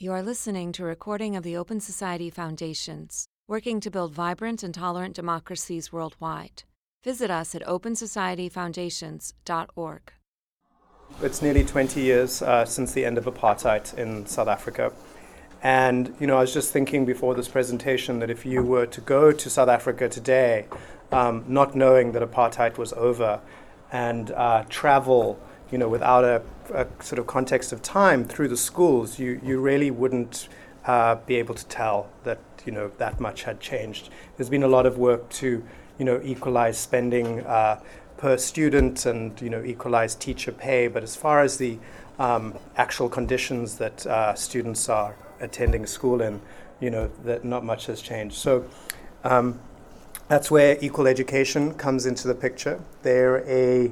You are listening to a recording of the Open Society Foundations, working to build vibrant and tolerant democracies worldwide. Visit us at opensocietyfoundations.org. It's nearly 20 years since the end of apartheid in South Africa. And, I was just thinking before this presentation that if you were to go to South Africa today, not knowing that apartheid was over, and travel, without a sort of context of time through the schools, you really wouldn't be able to tell that, that much had changed. There's been a lot of work to, equalize spending per student and, equalize teacher pay. But as far as the actual conditions that students are attending school in, that not much has changed. So that's where equal education comes into the picture. They're a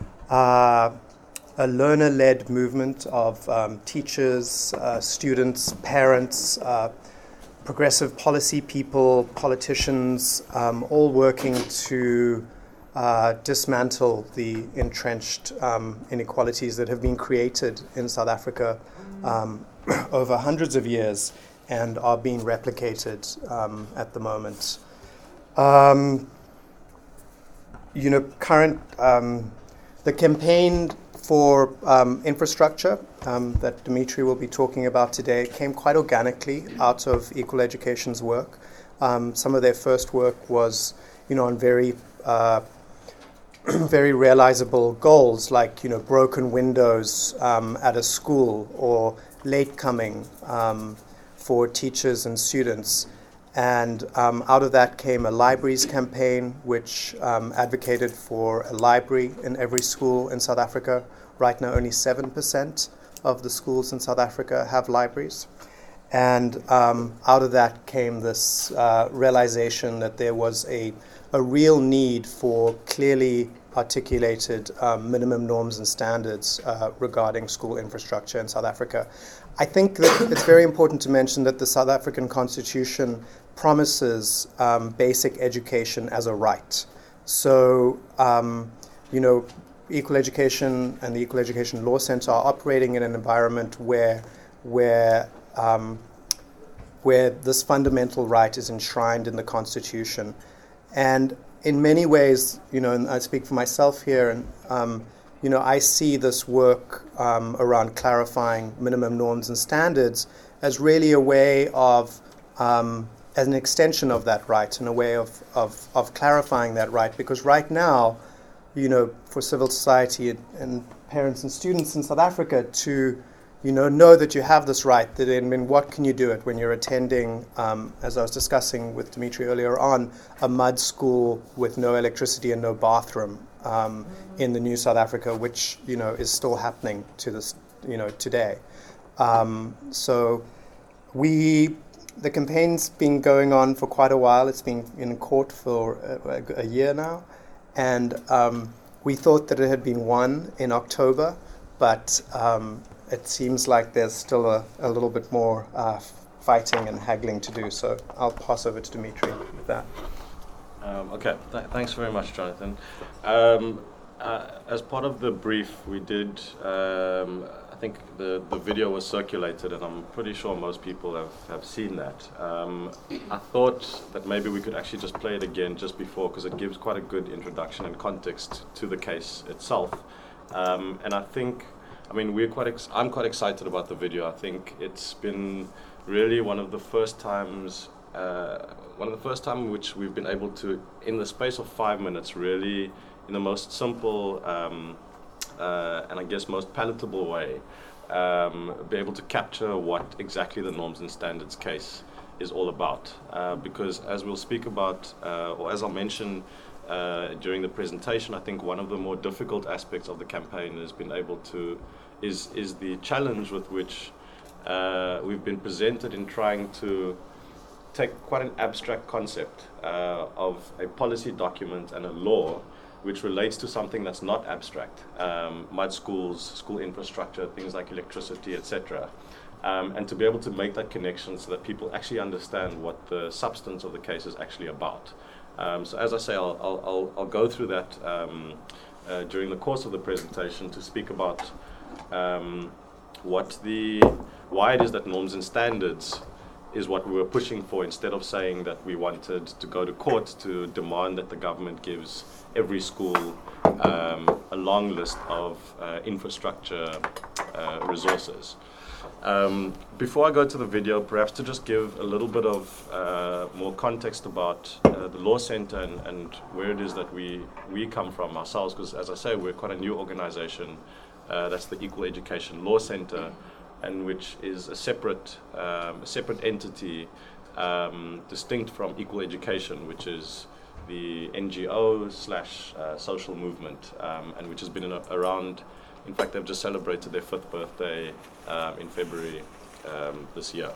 learner-led movement of teachers, students, parents, progressive policy people, politicians, all working to dismantle the entrenched inequalities that have been created in South Africa over hundreds of years and are being replicated at the moment. The campaign for infrastructure that Dimitri will be talking about today came quite organically out of Equal Education's work. Some of their first work was, on very very realizable goals like, broken windows at a school or late coming for teachers and students. And out of that came a libraries campaign, which advocated for a library in every school in South Africa. Right now, only 7% of the schools in South Africa have libraries. And out of that came this realization that there was a real need for clearly articulated minimum norms and standards regarding school infrastructure in South Africa. I think that it's very important to mention that the South African Constitution promises basic education as a right. So, Equal Education and the Equal Education Law Center are operating in an environment where this fundamental right is enshrined in the Constitution. And in many ways, and I speak for myself here, and I see this work around clarifying minimum norms and standards as really a way of, as an extension of that right, and a way of clarifying that right. Because right now, for civil society and parents and students in South Africa to, know that you have this right, then what can you do it when you're attending, as I was discussing with Dimitri earlier on, a mud school with no electricity and no bathroom in the new South Africa, which, is still happening to this, today. The campaign's been going on for quite a while. It's been in court for a year now. And we thought that it had been won in October, but it seems like there's still a little bit more fighting and haggling to do. So I'll pass over to Dimitri with that. Okay, thanks very much, Jonathan. As part of the brief, we did, I think the video was circulated, and I'm pretty sure most people have seen that. I thought that maybe we could actually just play it again just before, because it gives quite a good introduction and context to the case itself. And I think, I'm quite excited about the video. I think it's been really one of the first times in which we've been able to, in the space of 5 minutes, really, in the most simple and I guess most palatable way, be able to capture what exactly the norms and standards case is all about. Because as we'll speak about, or as I'll mention during the presentation, I think one of the more difficult aspects of the campaign has been able to, is the challenge with which we've been presented in trying to take quite an abstract concept of a policy document and a law which relates to something that's not abstract, mud schools, school infrastructure, things like electricity, etc. And to be able to make that connection so that people actually understand what the substance of the case is actually about. So as I say, I'll go through that during the course of the presentation to speak about what the why it is that norms and standards is what we were pushing for, instead of saying that we wanted to go to court to demand that the government gives every school a long list of infrastructure resources. Before I go to the video, perhaps to just give a little bit of more context about the Law Center and where it is that we come from ourselves, because as I say, we're quite a new organization. That's the Equal Education Law Center, and which is a separate entity, distinct from Equal Education, which is the NGO / social movement, and which has been around. In fact, they've just celebrated their 5th birthday in February this year.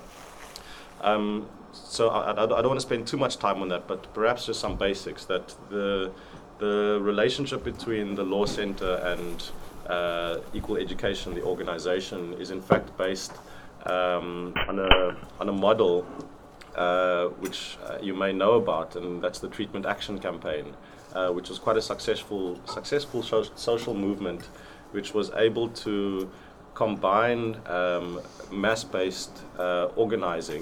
So I don't want to spend too much time on that, but perhaps just some basics. That the relationship between the Law Center and Equal Education, the organization, is in fact based on a model which you may know about, and that's the Treatment Action Campaign, which was quite a successful social movement, which was able to combine mass-based organizing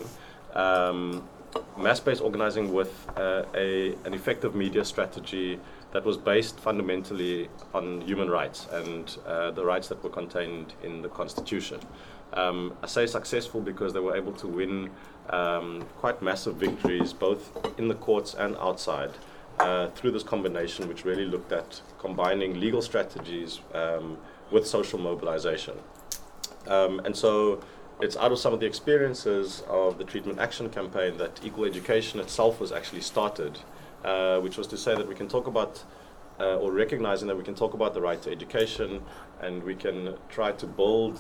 with an effective media strategy that was based fundamentally on human rights and the rights that were contained in the Constitution. I say successful because they were able to win quite massive victories, both in the courts and outside, through this combination, which really looked at combining legal strategies with social mobilization. And so it's out of some of the experiences of the Treatment Action Campaign that Equal Education itself was actually started, which was to say that we can talk about, or recognizing that we can talk about the right to education, and we can try to build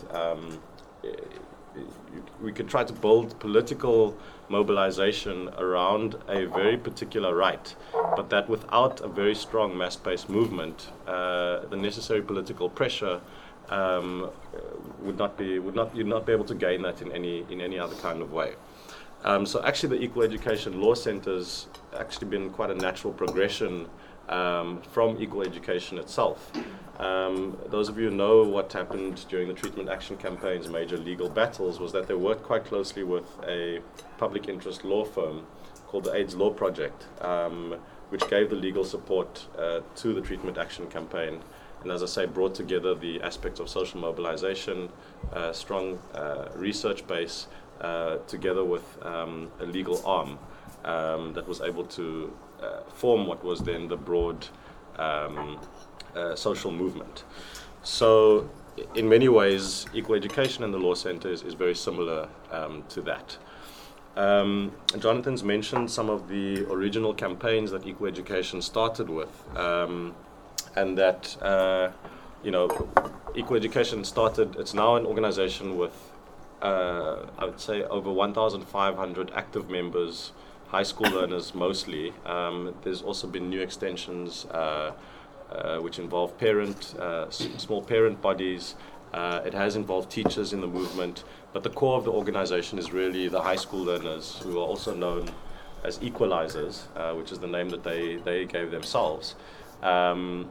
political mobilization around a very particular right, but that without a very strong mass-based movement, the necessary political pressure you'd not be able to gain that in any other kind of way. So actually, the Equal Education Law Center's actually been quite a natural progression from Equal Education itself. Those of you who know what happened during the Treatment Action Campaign's major legal battles was that they worked quite closely with a public interest law firm called the AIDS Law Project, which gave the legal support to the Treatment Action Campaign, and as I say, brought together the aspects of social mobilization, strong research base, together with a legal arm that was able to form what was then the broad social movement. So in many ways, Equal Education and the Law Center is very similar to that. Jonathan's mentioned some of the original campaigns that Equal Education started with, and that Equal Education started, it's now an organization with I would say over 1,500 active members, high school learners mostly. There's also been new extensions which involve small parent bodies. It has involved teachers in the movement, but the core of the organization is really the high school learners, who are also known as equalizers, which is the name that they gave themselves. And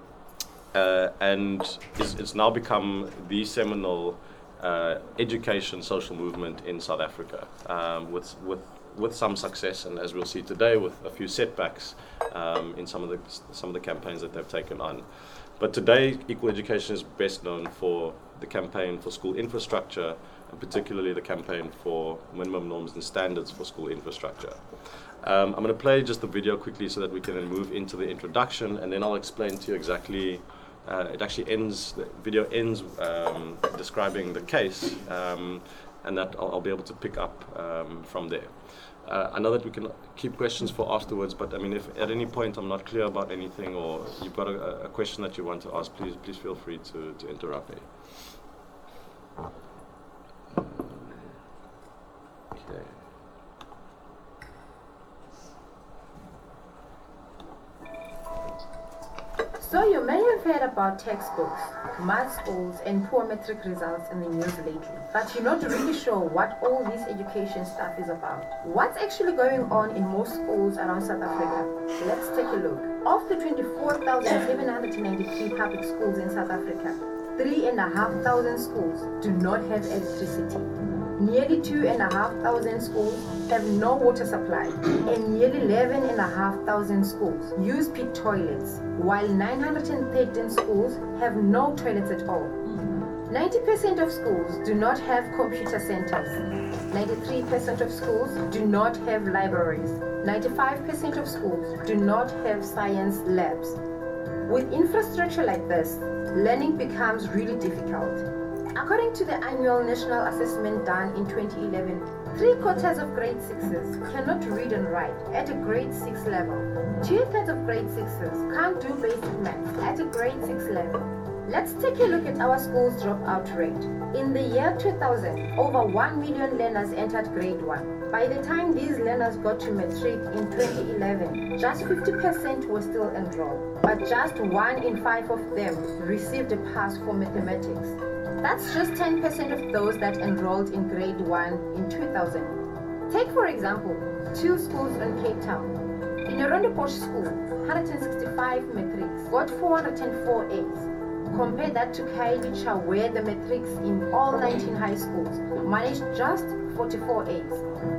it's now become the seminal education social movement in South Africa, with some success, and as we'll see today, with a few setbacks in some of the campaigns that they've taken on. But today, Equal Education is best known for the campaign for school infrastructure, and particularly the campaign for minimum norms and standards for school infrastructure. I'm going to play just the video quickly so that we can then move into the introduction, and then I'll explain to you exactly. The video ends describing the case, and that I'll be able to pick up from there. I know that we can keep questions for afterwards, but I mean, if at any point I'm not clear about anything, or you've got a question that you want to ask, please feel free to interrupt me. Okay. So you may have heard about textbooks, math schools, and poor matric results in the news lately, but you're not really sure what all this education stuff is about. What's actually going on in most schools around South Africa? Let's take a look. Of the 24,793 public schools in South Africa, 3,500 schools do not have electricity. nearly 2,500 schools have no water supply, and nearly 11,500 schools use pit toilets, while 913 schools have no toilets at all. 90% of schools do not have computer centers. 93% of schools do not have libraries. 95% of schools do not have science labs. With infrastructure like this, learning becomes really difficult. According to the annual national assessment done in 2011, 3/4 of grade 6s cannot read and write at a grade 6 level. 2/3 of grade 6s can't do basic maths at a grade 6 level. Let's take a look at our school's dropout rate. In the year 2000, over 1 million learners entered grade 1. By the time these learners got to matric in 2011, just 50% were still enrolled, but just 1 in 5 of them received a pass for mathematics. That's just 10% of those that enrolled in grade 1 in 2000. Take for example, 2 schools in Cape Town. In a Rondebosch school, 165 matrics got 404 A's. Compare that to Khayelitsha, where the matrics in all 19 high schools managed just 44 A's.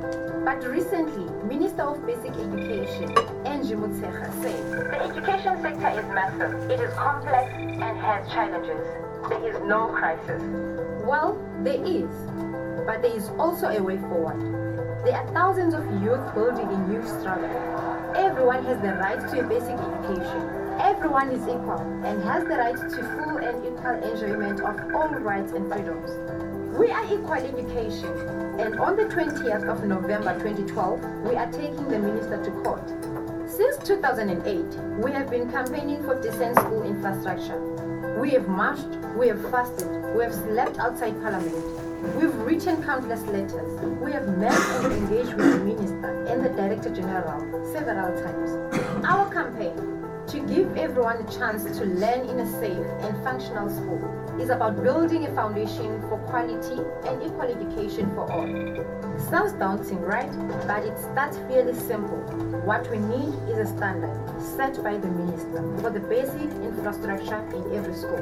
But recently, Minister of Basic Education, Angie Motshekga, said, "The education sector is massive, it is complex and has challenges. There is no crisis." Well, there is, but there is also a way forward. There are thousands of youth building a new struggle. Everyone has the right to a basic education. Everyone is equal and has the right to full and equal enjoyment of all rights and freedoms. We are Equal Education, and on the 20th of November 2012, we are taking the minister to court. Since 2008, we have been campaigning for decent school infrastructure. We have marched, we have fasted, we have slept outside Parliament. We've written countless letters. We have met and engaged with the Minister and the Director General several times. Our campaign, to give everyone a chance to learn in a safe and functional school, is about building a foundation for quality and equal education for all. Sounds daunting, right? But it starts fairly simple. What we need is a standard set by the Minister for the basic infrastructure in every school.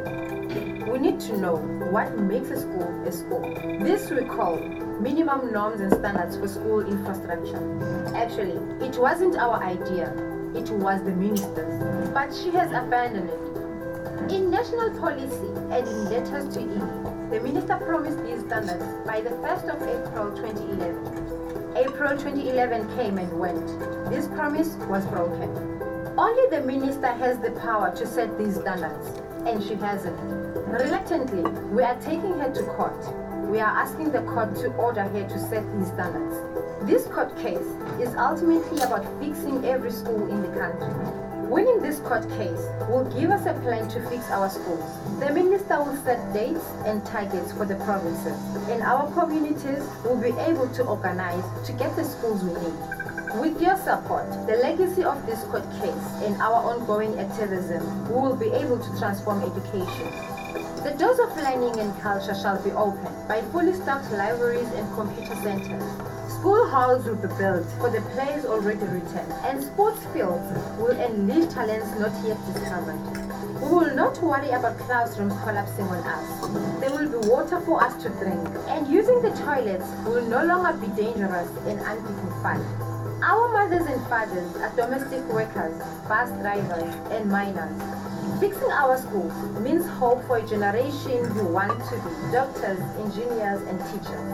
We need to know what makes a school a school. This we call minimum norms and standards for school infrastructure. Actually, it wasn't our idea, it was the Minister's, but she has abandoned it. In national policy and in letters to EE, the Minister promised these standards by the 1st of April 2011. April 2011 came and went. This promise was broken. Only the Minister has the power to set these standards, and she hasn't. Reluctantly, we are taking her to court. We are asking the court to order her to set these standards. This court case is ultimately about fixing every school in the country. Winning this court case will give us a plan to fix our schools. The Minister will set dates and targets for the provinces, and our communities will be able to organize to get the schools we need. With your support, the legacy of this court case and our ongoing activism, we will be able to transform education. The doors of learning and culture shall be opened by fully stocked libraries and computer centers. School halls will be built for the plays already written, and sports fields will enlist talents not yet discovered. We will not worry about classrooms collapsing on us. There will be water for us to drink, and using the toilets will no longer be dangerous and undignified. Our mothers and fathers are domestic workers, bus drivers, and miners. Fixing our schools means hope for a generation who want to be doctors, engineers, and teachers.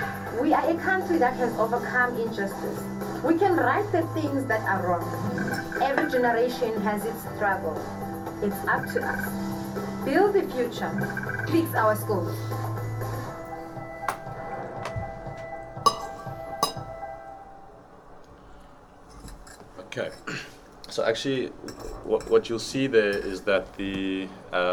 We are a country that has overcome injustice. We can right the things that are wrong. Every generation has its struggle. It's up to us. Build the future. Fix our schools. Okay. So actually, what you'll see there is that the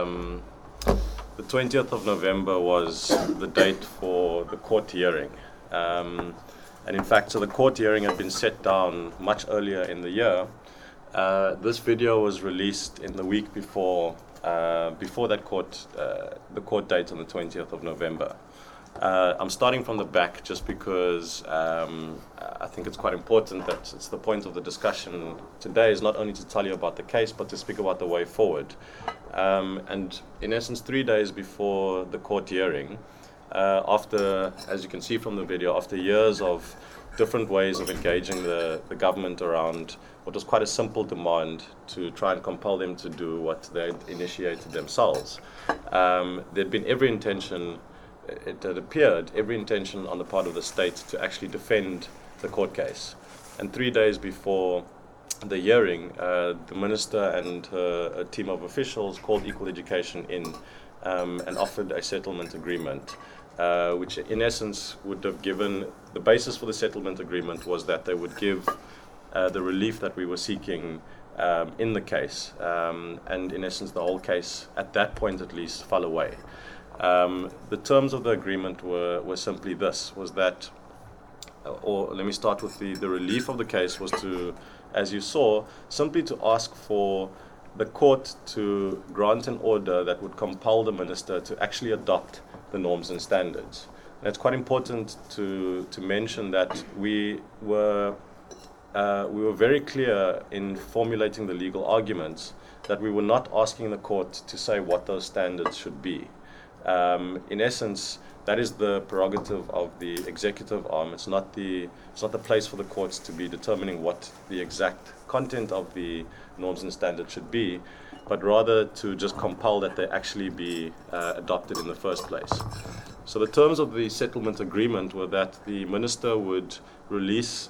20th of November was the date for the court hearing. And in fact, so the court hearing had been set down much earlier in the year. This video was released in the week before that the court date on the 20th of November. I'm starting from the back just because I think it's quite important that it's the point of the discussion today is not only to tell you about the case, but to speak about the way forward. And in essence, 3 days before the court hearing, after, as you can see from the video, after years of different ways of engaging the government around what was quite a simple demand to try and compel them to do what they initiated themselves. There'd been every intention, it had appeared, every intention on the part of the state to actually defend the court case. And 3 days before the hearing, the minister and a team of officials called Equal Education in and offered a settlement agreement, which in essence would have given, the basis for the settlement agreement was that they would give the relief that we were seeking in the case, and in essence the whole case at that point at least fell away. The terms of the agreement were simply this, was that, or let me start with the relief of the case was to, as you saw, simply to ask for the court to grant an order that would compel the minister to actually adopt the norms and standards. And it's quite important to mention that we were very clear in formulating the legal arguments that we were not asking the court to say what those standards should be. In essence, that is the prerogative of the executive arm. It's not the place for the courts to be determining what the exact content of the norms and standards should be, but rather to just compel that they actually be adopted in the first place. So the terms of the settlement agreement were that the minister would release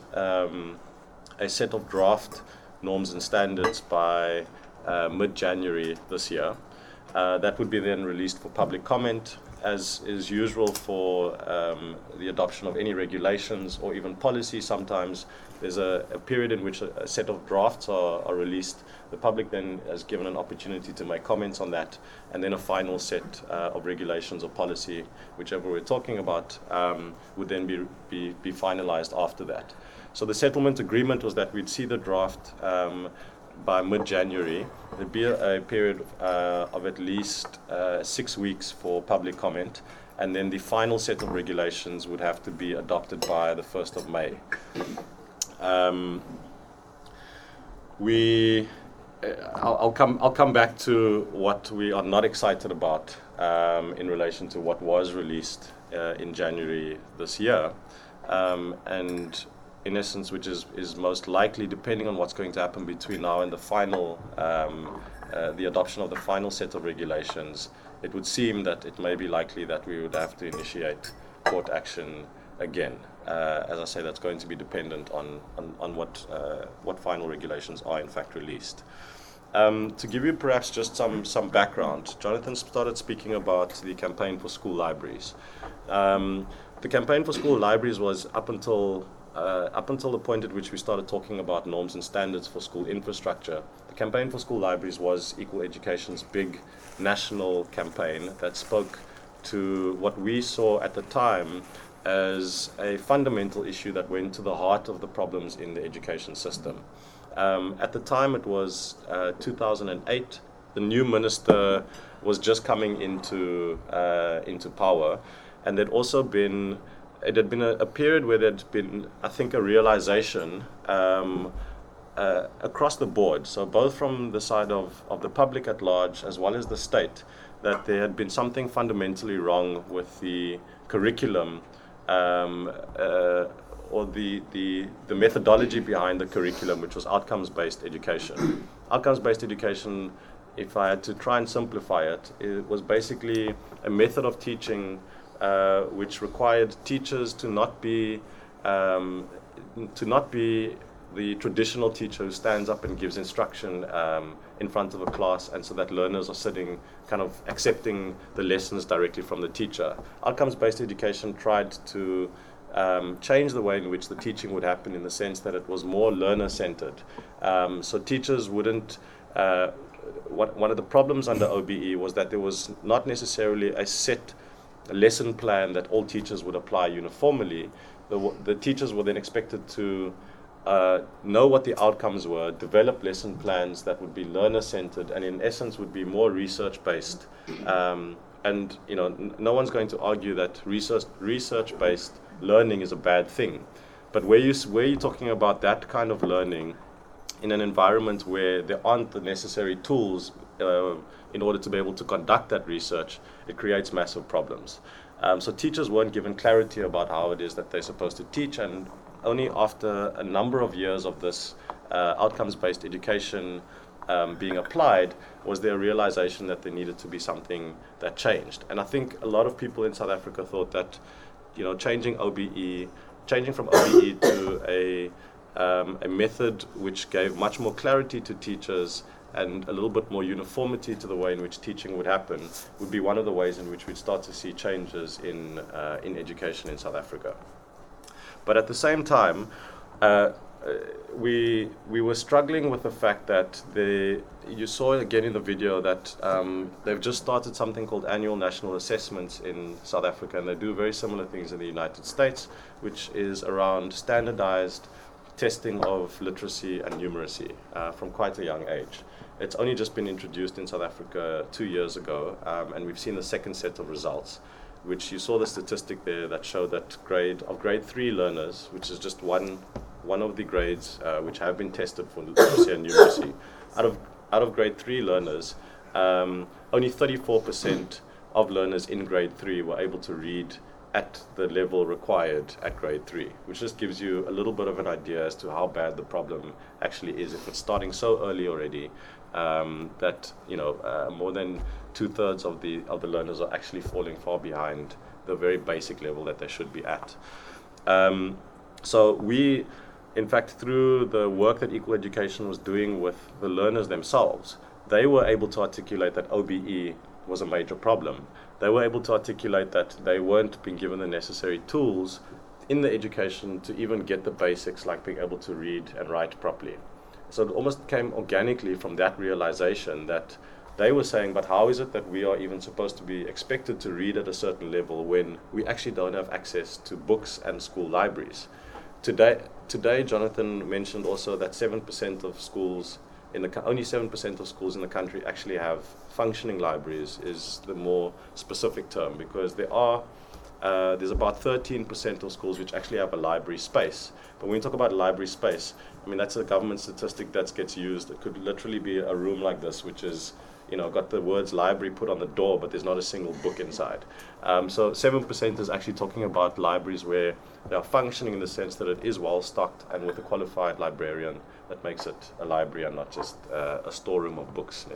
a set of draft norms and standards by mid-January this year. That would be then released for public comment, as is usual for the adoption of any regulations or even policy. Sometimes there's a period in which a set of drafts are released. The public then is given an opportunity to make comments on that, and then a final set of regulations or policy, whichever we're talking about, would then be finalized after that. So the settlement agreement was that we'd see the draft by mid-January. There'd be a period of at least 6 weeks for public comment, and then the final set of regulations would have to be adopted by the 1st of May. I'll come back to what we are not excited about in relation to what was released in January this year, and in essence, which is most likely, depending on what's going to happen between now and the final, the adoption of the final set of regulations, it would seem that it may be likely that we would have to initiate court action again. As I say, that's going to be dependent on what final regulations are in fact released. To give you perhaps just some background, Jonathan started speaking about the campaign for school libraries. The campaign for school libraries was up until the point at which we started talking about norms and standards for school infrastructure. The campaign for school libraries was Equal Education's big national campaign that spoke to what we saw at the time as a fundamental issue that went to the heart of the problems in the education system. At the time, it was 2008. The new minister was just coming into power, and there'd also been it had been a period where there'd been, I think, a realization across the board, so both from the side of the public at large as well as the state, that there had been something fundamentally wrong with the curriculum or the methodology behind the curriculum, which was outcomes-based education. Outcomes-based education, if I had to try and simplify it, it was basically a method of teaching which required teachers to not be the traditional teacher who stands up and gives instruction in front of a class, and so that learners are sitting kind of accepting the lessons directly from the teacher. Outcomes-based education tried to change the way in which the teaching would happen, in the sense that it was more learner-centered. So teachers wouldn't one of the problems under OBE was that there was not necessarily a set lesson plan that all teachers would apply uniformly. The teachers were then expected to know what the outcomes were, develop lesson plans that would be learner-centered, and in essence would be more research-based. And no one's going to argue that research-based learning is a bad thing. But where you're talking about that kind of learning in an environment where there aren't the necessary tools in order to be able to conduct that research, it creates massive problems. So teachers weren't given clarity about how it is that they're supposed to teach, and only after a number of years of this outcomes-based education being applied was there a realization that there needed to be something that changed. And I think a lot of people in South Africa thought that, changing from OBE to a method which gave much more clarity to teachers and a little bit more uniformity to the way in which teaching would happen would be one of the ways in which we'd start to see changes in education in South Africa. But at the same time, we were struggling with the fact that you saw again in the video that they've just started something called annual national assessments in South Africa, and they do very similar things in the United States, which is around standardized testing of literacy and numeracy from quite a young age. It's only just been introduced in South Africa 2 years ago, and we've seen the second set of results, which you saw the statistic there that showed that grade 3 learners, which is just one of the grades which have been tested for literacy and numeracy, out of grade 3 learners, only 34% of learners in grade 3 were able to read at the level required at grade 3, which just gives you a little bit of an idea as to how bad the problem actually is if it's starting so early already that more than 2/3 of the learners are actually falling far behind the very basic level that they should be at. So we, in fact, through the work that Equal Education was doing with the learners themselves, they were able to articulate that OBE was a major problem. They were able to articulate that they weren't being given the necessary tools in the education to even get the basics like being able to read and write properly. So it almost came organically from that realization that they were saying, but how is it that we are even supposed to be expected to read at a certain level when we actually don't have access to books and school libraries? Today, Jonathan mentioned also that 7% of schools only 7% of schools in the country actually have functioning libraries is the more specific term, because there's about 13% of schools which actually have a library space. But when we talk about library space, I mean, that's a government statistic that gets used. It could literally be a room like this, which is, got the words library put on the door, but there's not a single book inside. So 7% is actually talking about libraries where they are functioning in the sense that it is well stocked and with a qualified librarian that makes it a library and not just a storeroom of books.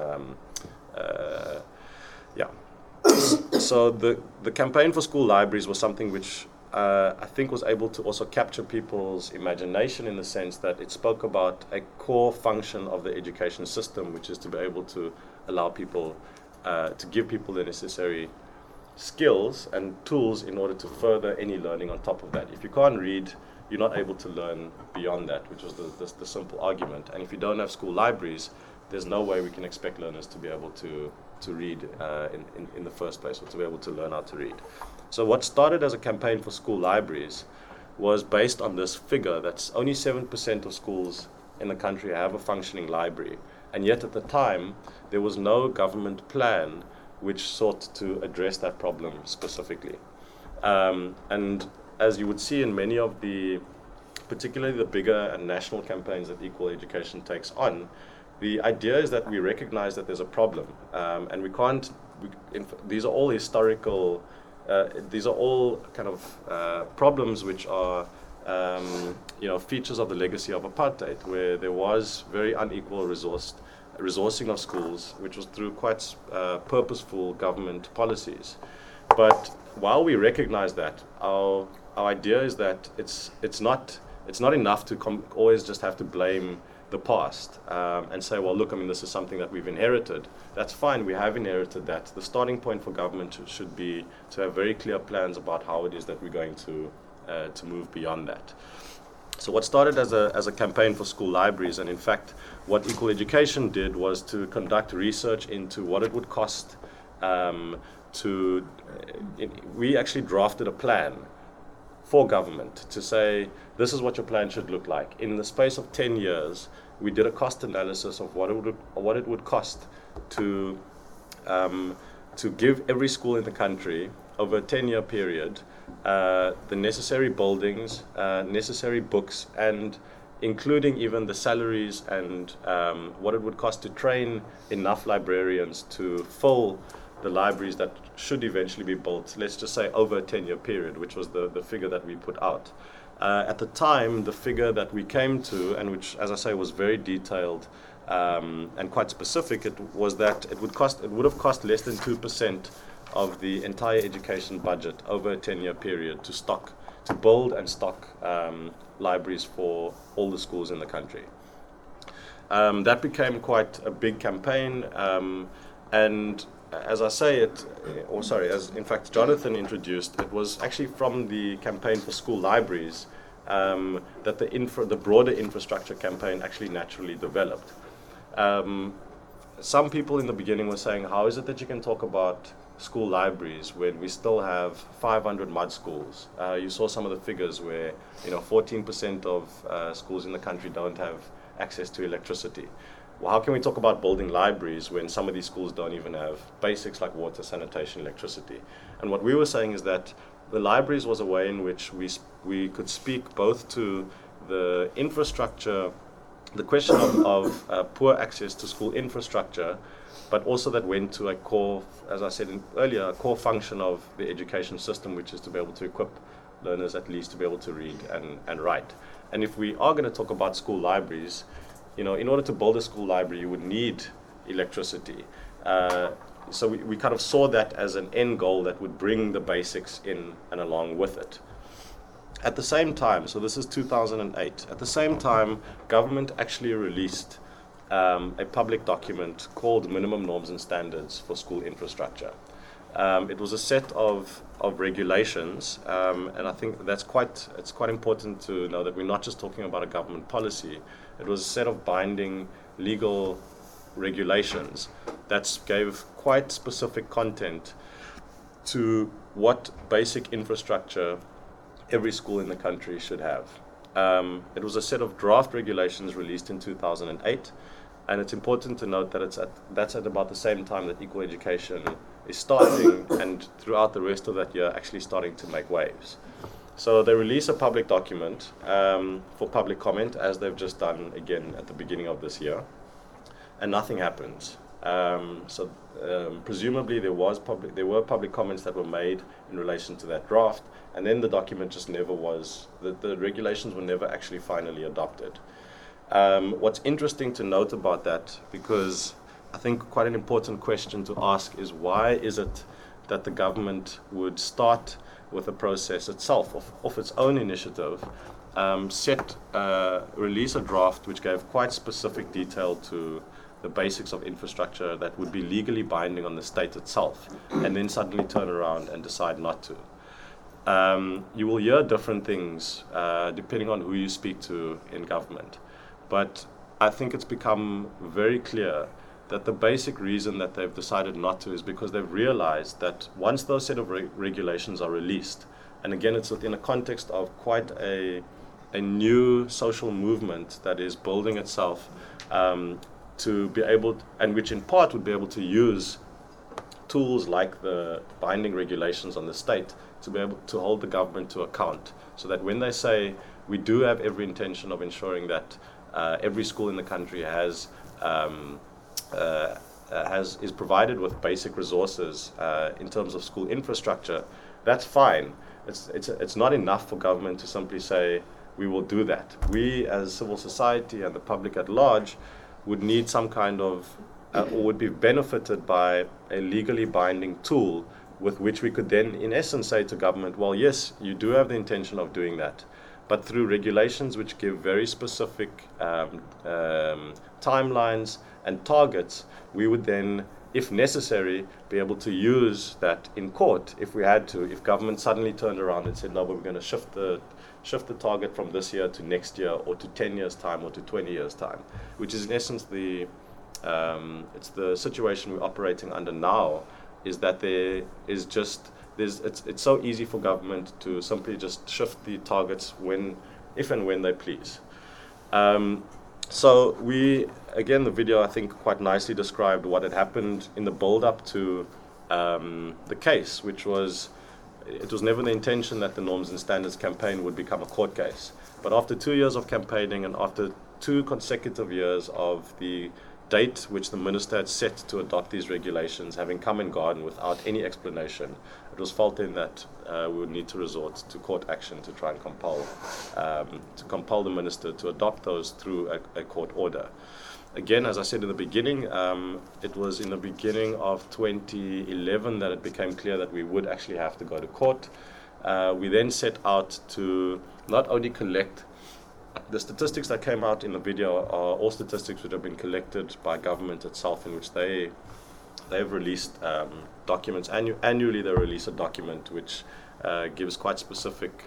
So the campaign for school libraries was something which I think was able to also capture people's imagination in the sense that it spoke about a core function of the education system, which is to be able to allow people, to give people the necessary skills and tools in order to further any learning on top of that. If you can't read, you're not able to learn beyond that, which was the simple argument. And if you don't have school libraries, there's no way we can expect learners to be able to read in the first place, or to be able to learn how to read. So what started as a campaign for school libraries was based on this figure that's only 7% of schools in the country have a functioning library. And yet at the time, there was no government plan which sought to address that problem specifically. And as you would see in many of particularly the bigger and national campaigns that Equal Education takes on, the idea is that we recognize that there's a problem, and these are all historical, these are all kind of problems which are features of the legacy of apartheid, where there was very unequal resourcing of schools, which was through quite purposeful government policies. But while we recognize that, our idea is that it's not enough to always just have to blame the past and say, well, look, I mean, this is something that we've inherited. That's fine, we have inherited that. The starting point for government should be to have very clear plans about how it is that we're going to move beyond that. So what started as a campaign for school libraries, and in fact what Equal Education did was to conduct research into what it would cost we actually drafted a plan for government to say, this is what your plan should look like. In the space of 10 years, we did a cost analysis of what it would cost to give every school in the country over a 10-year period the necessary buildings, necessary books, and including even the salaries and what it would cost to train enough librarians to fill the libraries that should eventually be built, let's just say over a 10-year period, which was the figure that we put out. At the time, the figure that we came to, and which, as I say, was very detailed and quite specific, it was that it would have cost less than 2% of the entire education budget over a 10-year period to build and stock libraries for all the schools in the country. That became quite a big campaign, and as I say as in fact Jonathan introduced, it was actually from the campaign for school libraries that the broader infrastructure campaign actually naturally developed. Some people in the beginning were saying, how is it that you can talk about school libraries when we still have 500 mud schools? You saw some of the figures where 14% of schools in the country don't have access to electricity. Well, how can we talk about building libraries when some of these schools don't even have basics like water, sanitation, electricity? And what we were saying is that the libraries was a way in which we could speak both to the infrastructure, the question of poor access to school infrastructure, but also that went to a core, as I said earlier, a core function of the education system, which is to be able to equip learners at least to be able to read and write. And if we are going to talk about school libraries, in order to build a school library, you would need electricity. So we kind of saw that as an end goal that would bring the basics in and along with it. At the same time, so this is 2008, at the same time, government actually released a public document called Minimum Norms and Standards for School Infrastructure. It was a set of regulations, and I think it's quite important to know that we're not just talking about a government policy. It was a set of binding legal regulations that gave quite specific content to what basic infrastructure every school in the country should have. It was a set of draft regulations released in 2008, and it's important to note that that's at about the same time that equal education is starting, and throughout the rest of that year actually starting to make waves. So they release a public document for public comment, as they've just done again at the beginning of this year, and nothing happens. Presumably there were public comments that were made in relation to that draft, and then the document just never was, the regulations were never actually finally adopted. What's interesting to note about that, because I think quite an important question to ask, is why is it that the government would start with a process itself, of its own initiative, release a draft which gave quite specific detail to the basics of infrastructure that would be legally binding on the state itself, and then suddenly turn around and decide not to. You will hear different things depending on who you speak to in government. But I think it's become very clear that the basic reason that they've decided not to is because they've realized that once those set of regulations are released, and again it's within a context of quite a new social movement that is building itself to be able, and which in part would be able to use tools like the binding regulations on the state to be able to hold the government to account, so that when they say we do have every intention of ensuring that every school in the country is provided with basic resources in terms of school infrastructure, that's fine. It's not enough for government to simply say we will do that. We as civil society and the public at large would need some kind of, or would be benefited by a legally binding tool with which we could then in essence say to government, well, yes, you do have the intention of doing that, but through regulations which give very specific timelines and targets, we would then, if necessary, be able to use that in court if we had to, if government suddenly turned around and said, no, but we're going to shift the target from this year to next year, or to 10 years' time, or to 20 years' time, which is in essence it's the situation we're operating under now, is that it's so easy for government to simply just shift the targets if and when they please. So the video I think quite nicely described what had happened in the build-up to the case, which was, it was never the intention that the Norms and Standards campaign would become a court case. But after 2 years of campaigning, and after 2 consecutive years of the date which the minister had set to adopt these regulations having come and gone without any explanation, it was felt then that we would need to resort to court action to try and compel the minister to adopt those through a court order. Again, as I said in the beginning, it was in the beginning of 2011 that it became clear that we would actually have to go to court. We then set out to not only collect the statistics that came out in the video are all statistics which have been collected by government itself, in which they've released documents. Annually they release a document which gives quite specific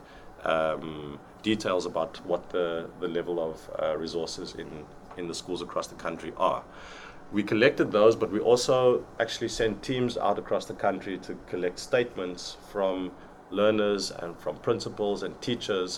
details about what the level of resources in the schools across the country are. We collected those, but we also actually sent teams out across the country to collect statements from learners and from principals and teachers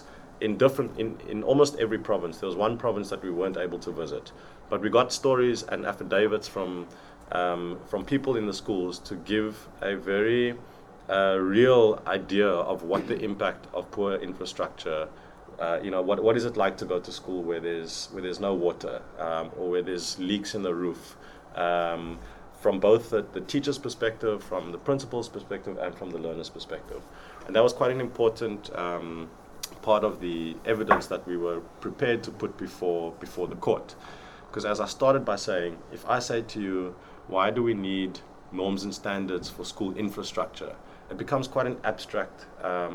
in almost every province. There was one province that we weren't able to visit, but we got stories and affidavits from people in the schools to give a very real idea of what the impact of poor infrastructure. What is it like to go to school where there's no water, or where there's leaks in the roof, from both the teacher's perspective, from the principal's perspective, and from the learner's perspective. And that was quite an important part of the evidence that we were prepared to put before the court. Because as I started by saying, if I say to you, why do we need norms and standards for school infrastructure? It becomes quite an abstract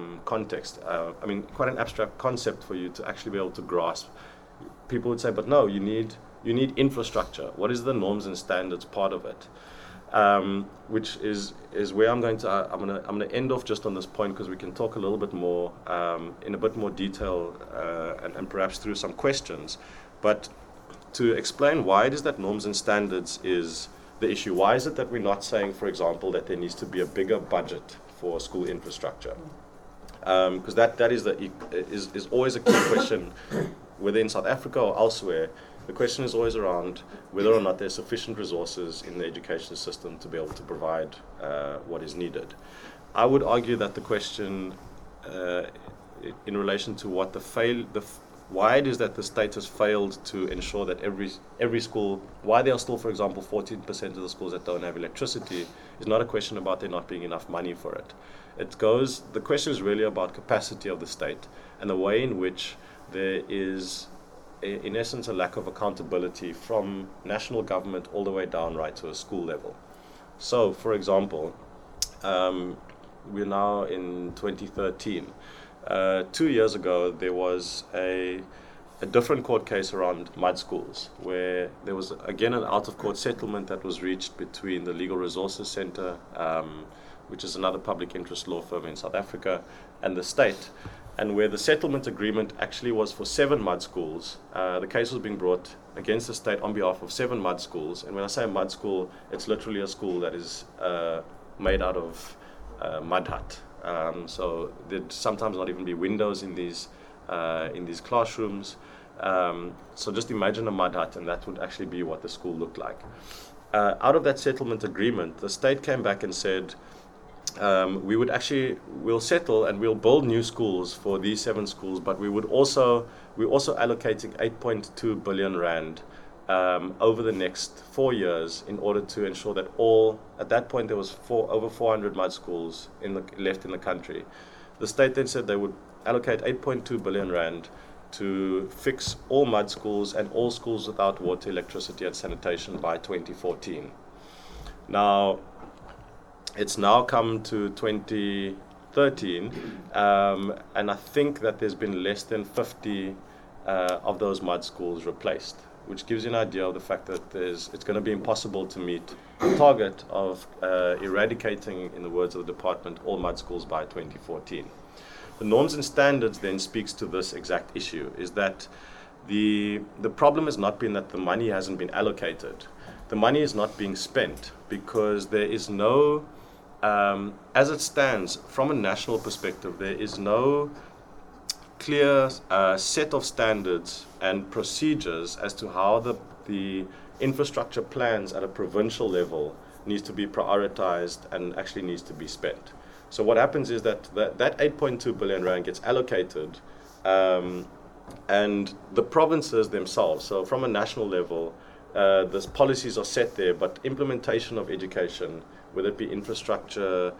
quite an abstract concept for you to actually be able to grasp. People would say, but no, you need infrastructure. What is the norms and standards part of it? Which is where I'm going to end off just on this point, because we can talk a little bit more in a bit more detail and perhaps through some questions. But to explain why it is that norms and standards is the issue. Why is it that we're not saying, for example, that there needs to be a bigger budget for school infrastructure? Because that is always a key question, whether in South Africa or elsewhere. The question is always around whether or not there's sufficient resources in the education system to be able to provide what is needed. I would argue that the question in relation to what why it is that the state has failed to ensure that every school, why there are still, for example, 14% of the schools that don't have electricity, is not a question about there not being enough money for it. The question is really about capacity of the state and the way in which there is, in essence, a lack of accountability from national government all the way down right to a school level. So, for example, we're now in 2013. 2 years ago, there was a different court case around mud schools, where there was, again, an out-of-court settlement that was reached between the Legal Resources Centre, which is another public interest law firm in South Africa, and the state, and where the settlement agreement actually was for 7 mud schools. The case was being brought against the state on behalf of 7 mud schools, and when I say a mud school, it's literally a school that is made out of mud hut. So there'd sometimes not even be windows in these classrooms. So just imagine a mud hut, and that would actually be what the school looked like. Out of that settlement agreement, the state came back and said, we'll settle and we'll build new schools for these 7 schools, but we're also allocating 8.2 billion rand over the next 4 years in order to ensure that at that point there was over 400 mud schools left in the country. The state then said they would allocate 8.2 billion rand to fix all mud schools and all schools without water, electricity and sanitation by 2014. Now, it's now come to 2013, and I think that there's been less than 50 of those mud schools replaced, which gives you an idea of the fact that it's going to be impossible to meet the target of eradicating, in the words of the department, all mud schools by 2014. The norms and standards then speaks to this exact issue, is that the problem has not been that the money hasn't been allocated. The money is not being spent because there is no, as it stands from a national perspective, there is no clear set of standards and procedures as to how the infrastructure plans at a provincial level needs to be prioritized and actually needs to be spent. So what happens is that 8.2 billion rand gets allocated, and the provinces themselves, so from a national level, these policies are set there, but implementation of education, whether it be infrastructure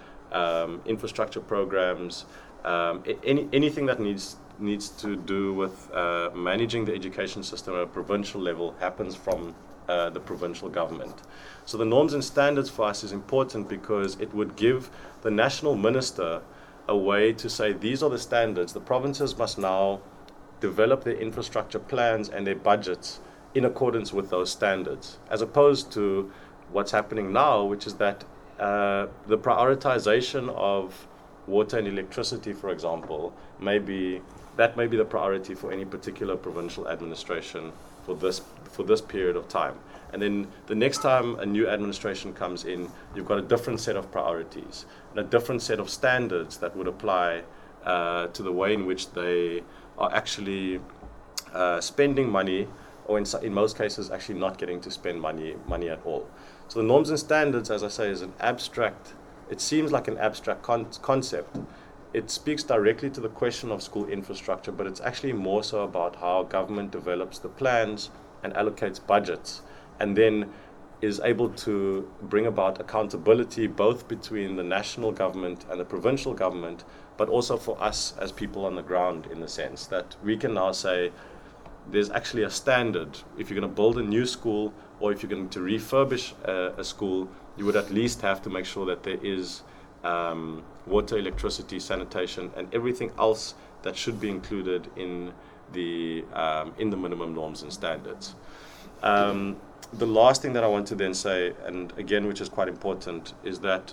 programs, anything that needs to do with managing the education system at a provincial level happens from the provincial government. So the norms and standards for us is important because it would give the national minister a way to say these are the standards. The provinces must now develop their infrastructure plans and their budgets in accordance with those standards, as opposed to what's happening now, which is that the prioritization of water and electricity, for example, may be the priority for any particular provincial administration for this period of time. And then the next time a new administration comes in, you've got a different set of priorities and a different set of standards that would apply to the way in which they are actually spending money, or in most cases actually not getting to spend money at all. So the norms and standards, as I say, is it seems like an abstract concept. It speaks directly to the question of school infrastructure, but it's actually more so about how government develops the plans and allocates budgets, and then is able to bring about accountability both between the national government and the provincial government, but also for us as people on the ground, in the sense that we can now say there's actually a standard. If you're going to build a new school or if you're going to refurbish a school, you would at least have to make sure that there is water, electricity, sanitation, and everything else that should be included in the minimum norms and standards. The last thing that I want to then say, and again, which is quite important, is that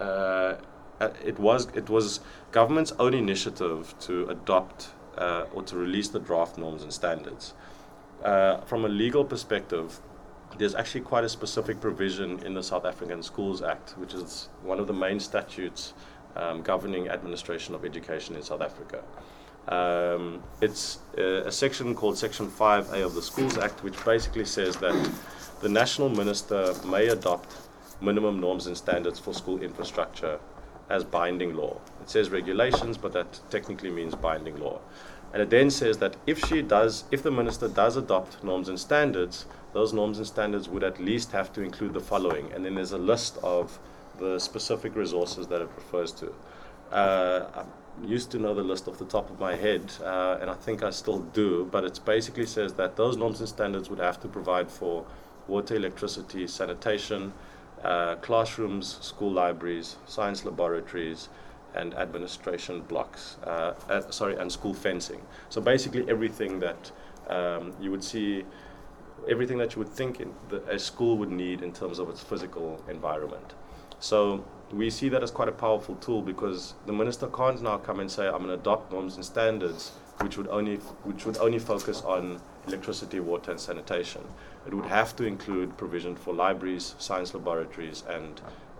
it was government's own initiative to adopt or to release the draft norms and standards. From a legal perspective, there's actually quite a specific provision in the South African Schools Act, which is one of the main statutes governing administration of education in South Africa. It's a section called Section 5A of the Schools Act, which basically says that the national minister may adopt minimum norms and standards for school infrastructure as binding law. It says regulations, but that technically means binding law. And it then says that if the minister does adopt norms and standards, those norms and standards would at least have to include the following. And then there's a list of the specific resources that it refers to. I used to know the list off the top of my head, and I think I still do, but it basically says that those norms and standards would have to provide for water, electricity, sanitation, classrooms, school libraries, science laboratories, and administration blocks, and school fencing. So basically everything that you would see, everything that you would think a school would need in terms of its physical environment. So we see that as quite a powerful tool, because the minister can't now come and say, I'm going to adopt norms and standards which would only focus on electricity, water, and sanitation. It would have to include provision for libraries, science laboratories, and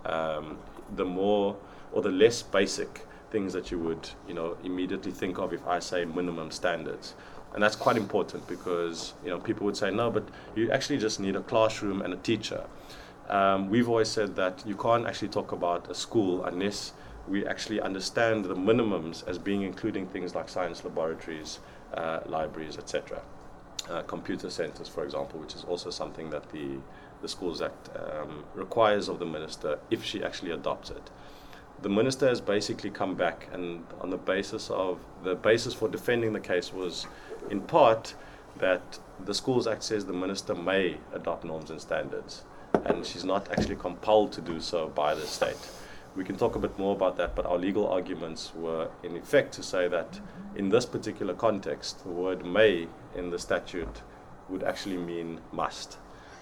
the more or the less basic things that you would immediately think of if I say minimum standards. And that's quite important, because people would say, no, but you actually just need a classroom and a teacher. We've always said that you can't actually talk about a school unless we actually understand the minimums as being including things like science laboratories, libraries, etc. Computer centers, for example, which is also something that the Schools Act requires of the minister if she actually adopts it. The minister has basically come back, and on the basis for defending the case was in part that the Schools Act says the minister may adopt norms and standards, and she's not actually compelled to do so by the state. We can talk a bit more about that, but our legal arguments were in effect to say that in this particular context, the word may in the statute would actually mean must.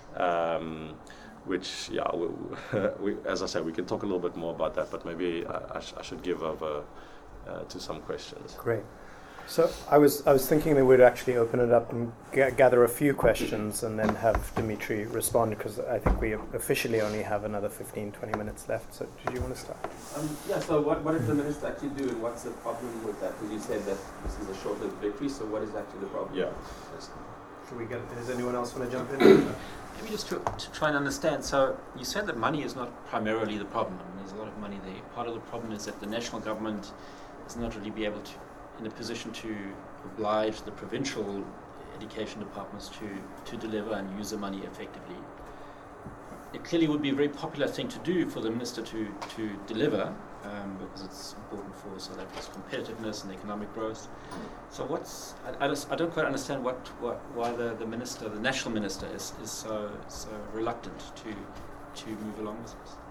Which, we, as I said, we can talk a little bit more about that, but maybe I should give over to some questions. Great. So I was thinking that we'd actually open it up and gather a few questions and then have Dimitri respond, because I think we officially only have another 15-20 minutes left. So did you want to start? So what did the minister actually do, and what's the problem with that? Because you said that this is a short-lived victory, so what is actually the problem? Yeah. Does anyone else want to jump in? Maybe just to try and understand. So you said that money is not primarily the problem. I mean, there's a lot of money there. Part of the problem is that the national government is not really in a position to oblige the provincial education departments to deliver and use the money effectively. It clearly would be a very popular thing to do for the minister to deliver, because it's important for South Africa's competitiveness and economic growth. So I don't quite understand why the minister, the national minister, is so reluctant to move along with this.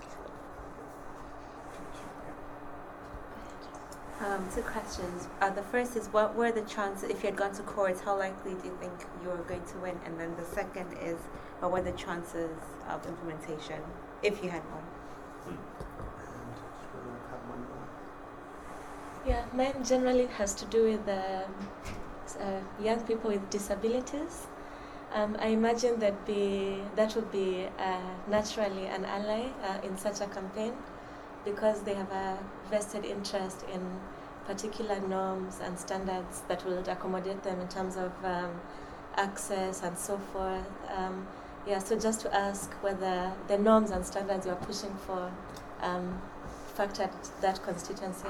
Two questions. The first is, what were the chances, if you had gone to court, how likely do you think you were going to win? And then the second is, what were the chances of implementation, if you had one? Yeah, mine generally has to do with young people with disabilities. I imagine that would be naturally an ally in such a campaign, because they have a vested interest in particular norms and standards that will accommodate them in terms of access and so forth. So just to ask whether the norms and standards you are pushing for factored that constituency.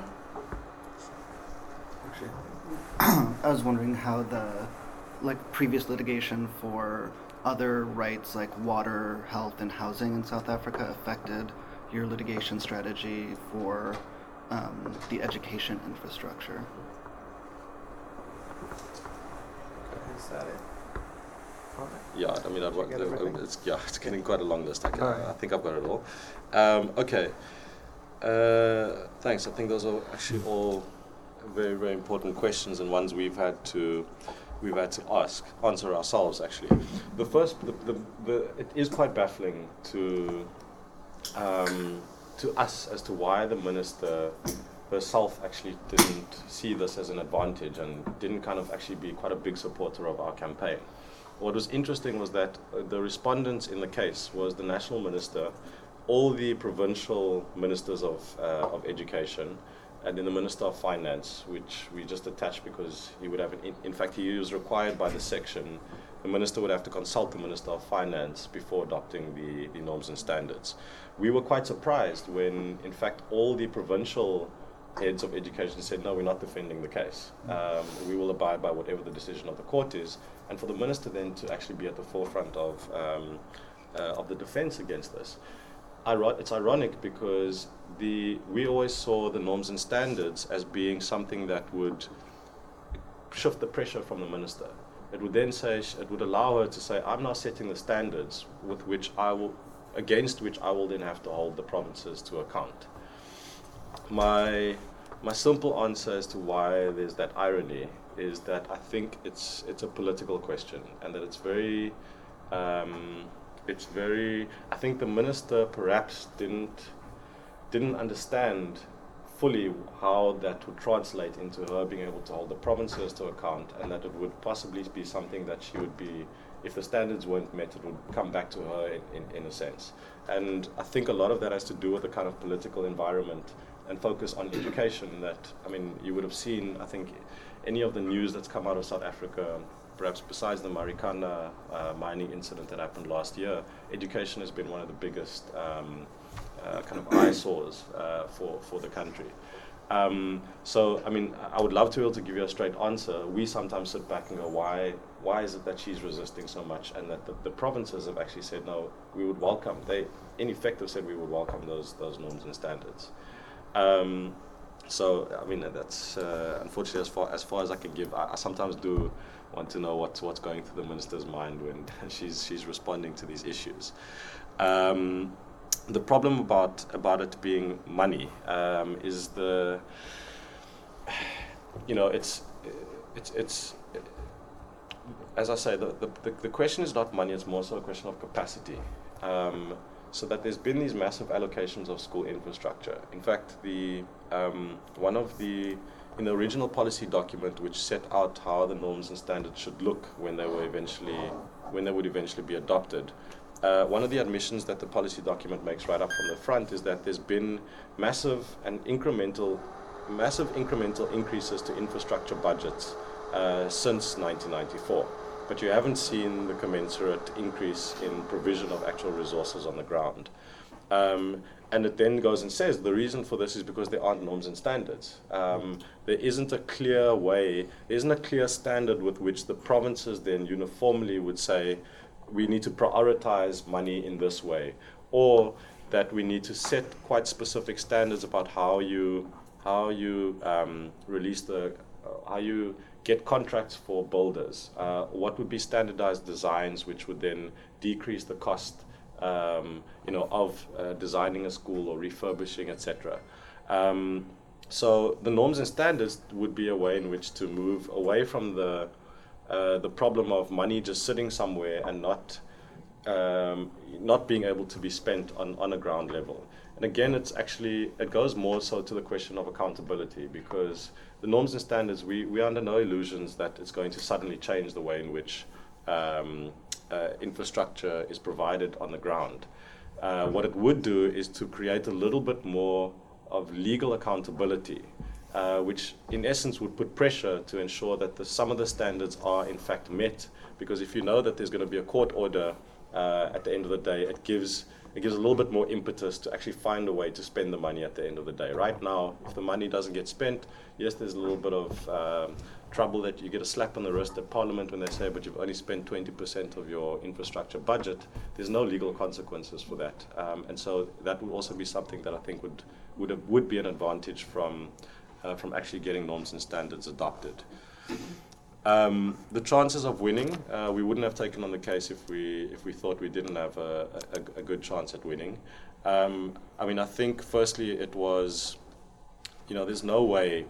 Actually, I was wondering how the previous litigation for other rights like water, health, and housing in South Africa affected your litigation strategy for the education infrastructure. Is that it? Yeah, I mean, it's getting quite a long list. I think I've got it all. Okay. Thanks. I think those are actually all very, very important questions, and ones we've had to answer ourselves. Actually, the first, it is quite baffling to us as to why the minister herself actually didn't see this as an advantage and didn't kind of actually be quite a big supporter of our campaign. What was interesting was that the respondents in the case was the national minister, all the provincial ministers of education, and then the Minister of Finance, which we just attached because he would have, in fact, he was required by the section, the minister would have to consult the Minister of Finance before adopting the norms and standards. We were quite surprised when, in fact, all the provincial heads of education said, no, we're not defending the case. We will abide by whatever the decision of the court is. And for the minister then to actually be at the forefront of the defense against this. It's ironic because we always saw the norms and standards as being something that would shift the pressure from the minister. It would then say, it would allow her to say, I'm now setting the standards against which I will then have to hold the provinces to account. My simple answer as to why there's that irony is that I think it's a political question, and that it's very, I think the minister perhaps didn't understand fully how that would translate into her being able to hold the provinces to account, and that it would possibly be something that she would be, if the standards weren't met, it would come back to her in a sense. And I think a lot of that has to do with the kind of political environment and focus on education that, I mean, you would have seen, I think, any of the news that's come out of South Africa, perhaps besides the Marikana mining incident that happened last year, education has been one of the biggest kind of eyesores for the country. So, I mean, I would love to be able to give you a straight answer. We sometimes sit back and go, why is it that she's resisting so much? And that the provinces have actually said, no, we would welcome. They, in effect, have said we would welcome those norms and standards. So, I mean, that's unfortunately as far as I can give. I sometimes do want to know what's going through the minister's mind when she's responding to these issues. The problem about it being money is it's as I say, the question is not money, it's more so a question of capacity. So that there's been these massive allocations of school infrastructure. In fact, in the original policy document, which set out how the norms and standards should look when they would eventually be adopted, one of the admissions that the policy document makes right up from the front is that there's been massive incremental increases to infrastructure budgets since 1994. But you haven't seen the commensurate increase in provision of actual resources on the ground. And it then goes and says the reason for this is because there aren't norms and standards. There isn't a clear way, there isn't a clear standard with which the provinces then uniformly would say, we need to prioritize money in this way, or that we need to set quite specific standards about how you release how you get contracts for builders. What would be standardized designs which would then decrease the cost of designing a school or refurbishing, etc. So the norms and standards would be a way in which to move away from the problem of money just sitting somewhere and not being able to be spent on a ground level. And again, it goes more so to the question of accountability, because the norms and standards, we are under no illusions that it's going to suddenly change the way in which infrastructure is provided on the ground. What it would do is to create a little bit more of legal accountability, which in essence would put pressure to ensure that some of the standards are in fact met, because if you know that there's going to be a court order at the end of the day, it gives a little bit more impetus to actually find a way to spend the money at the end of the day. Right now, if the money doesn't get spent, yes, there's a little bit of trouble that you get a slap on the wrist at Parliament when they say, but you've only spent 20% of your infrastructure budget. There's no legal consequences for that. And so that would also be something that I think would be an advantage from actually getting norms and standards adopted. The chances of winning, we wouldn't have taken on the case if we thought we didn't have a good chance at winning. I think firstly it was, there's no way.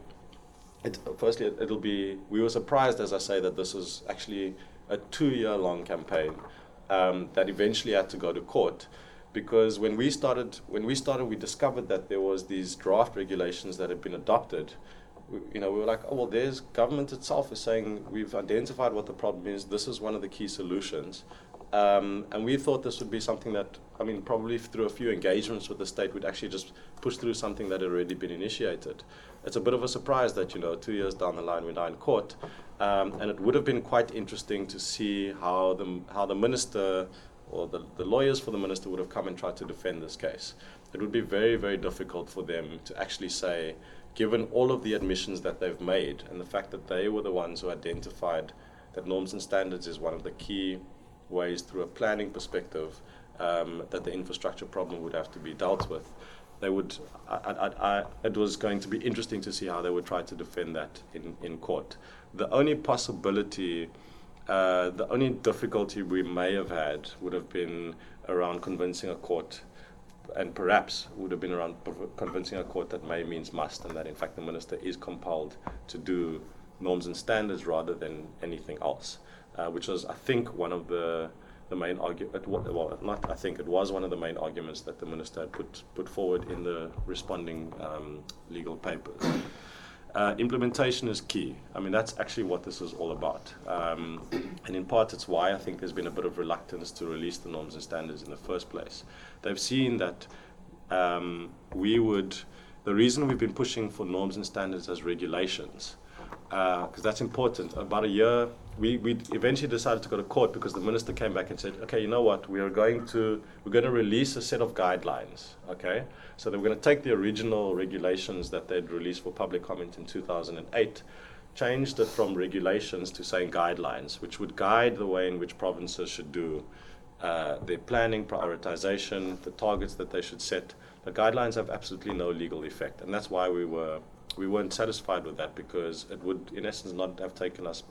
We were surprised, as I say, that this was actually a 2-year-long campaign that eventually had to go to court, because when we started, we discovered that there was these draft regulations that had been adopted. We were like, oh, well, there's government itself is saying we've identified what the problem is. This is one of the key solutions. And we thought this would be something that, probably through a few engagements with the state, would actually just push through something that had already been initiated. It's a bit of a surprise that, 2 years down the line we're now in court. And it would have been quite interesting to see how the minister or the lawyers for the minister would have come and tried to defend this case. It would be very, very difficult for them to actually say, given all of the admissions that they've made and the fact that they were the ones who identified that norms and standards is one of the key ways through a planning perspective that the infrastructure problem would have to be dealt with. It was going to be interesting to see how they would try to defend that in court. The only possibility, the only difficulty we may have had would have been around convincing a court, and perhaps would have been around convincing a court that may means must, and that in fact the minister is compelled to do norms and standards rather than anything else, which was, I think, one of the main argument. Well, not I think, it was one of the main arguments that the minister had put forward in the responding legal papers. Implementation is key. That's actually what this is all about. And in part, it's why I think there's been a bit of reluctance to release the norms and standards in the first place. They've seen that the reason we've been pushing for norms and standards as regulations, because that's important. About a year, we eventually decided to go to court because the minister came back and said, okay, you know what, we're going to release a set of guidelines, okay? So we're going to take the original regulations that they'd released for public comment in 2008, changed it from regulations to saying guidelines, which would guide the way in which provinces should do their planning, prioritization, the targets that they should set. The guidelines have absolutely no legal effect, and that's why we weren't satisfied with that, because it would, in essence, not have taken us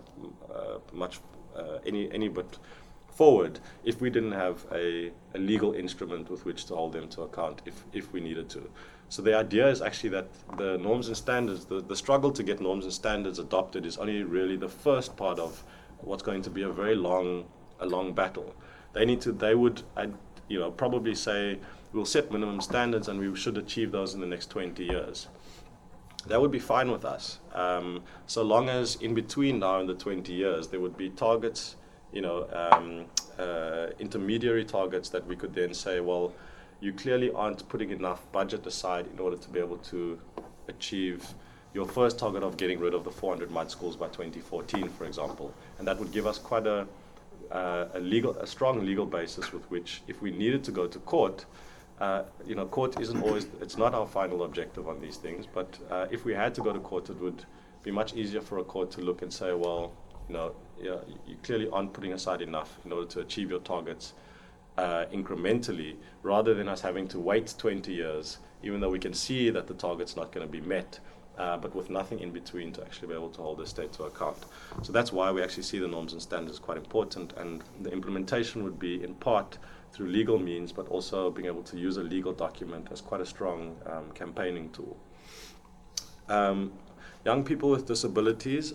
any bit forward if we didn't have a legal instrument with which to hold them to account if we needed to. So the idea is actually that the norms and standards, the struggle to get norms and standards adopted is only really the first part of what's going to be a very long battle. They would probably say, we'll set minimum standards and we should achieve those in the next 20 years. That would be fine with us, so long as in between now and the 20 years there would be targets, intermediary targets that we could then say, well, you clearly aren't putting enough budget aside in order to be able to achieve your first target of getting rid of the 400 mud schools by 2014, for example. And that would give us quite a strong legal basis with which, if we needed to go to court, Court isn't always, it's not our final objective on these things, but if we had to go to court, it would be much easier for a court to look and say, well, you clearly aren't putting aside enough in order to achieve your targets incrementally, rather than us having to wait 20 years, even though we can see that the target's not going to be met, but with nothing in between to actually be able to hold the state to account. So that's why we actually see the norms and standards quite important, and the implementation would be in part through legal means, but also being able to use a legal document as quite a strong campaigning tool. Young people with disabilities,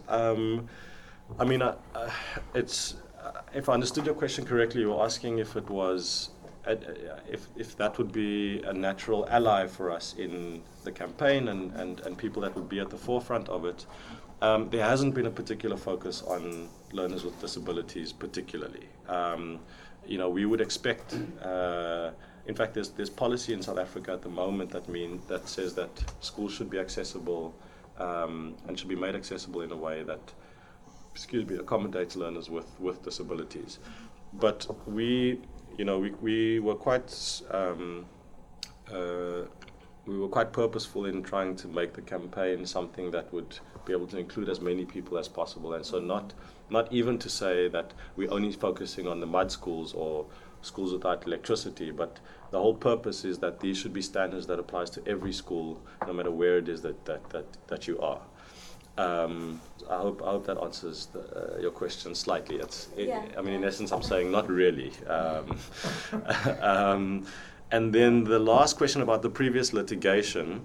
if I understood your question correctly, you were asking if it was, if that would be a natural ally for us in the campaign and people that would be at the forefront of it. There hasn't been a particular focus on learners with disabilities particularly. We would expect, in fact, there's policy in South Africa at the moment that says that schools should be accessible and should be made accessible in a way that, accommodates learners with disabilities. But we were quite purposeful in trying to make the campaign something that would be able to include as many people as possible, and so not even to say that we're only focusing on the mud schools or schools without electricity, but the whole purpose is that these should be standards that applies to every school, no matter where it is that you are. I hope that answers your question slightly. In essence, I'm saying not really. And then the last question about the previous litigation,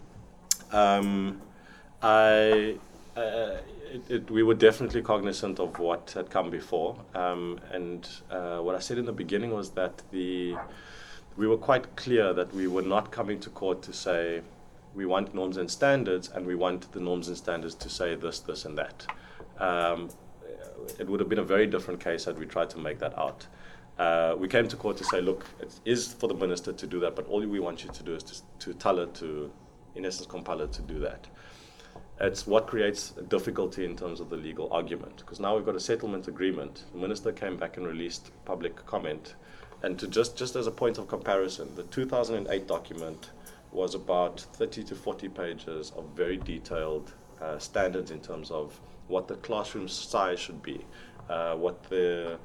we were definitely cognizant of what had come before, and what I said in the beginning was that we were quite clear that we were not coming to court to say we want norms and standards, and we want the norms and standards to say this, this, and that. It would have been a very different case had we tried to make that out. We came to court to say, look, it is for the minister to do that, but all we want you to do is to tell her to, in essence, compel her to do that. It's what creates a difficulty in terms of the legal argument, because now we've got a settlement agreement. The minister came back and released public comment, and to just as a point of comparison, the 2008 document was about 30 to 40 pages of very detailed standards in terms of what the classroom size should be, what the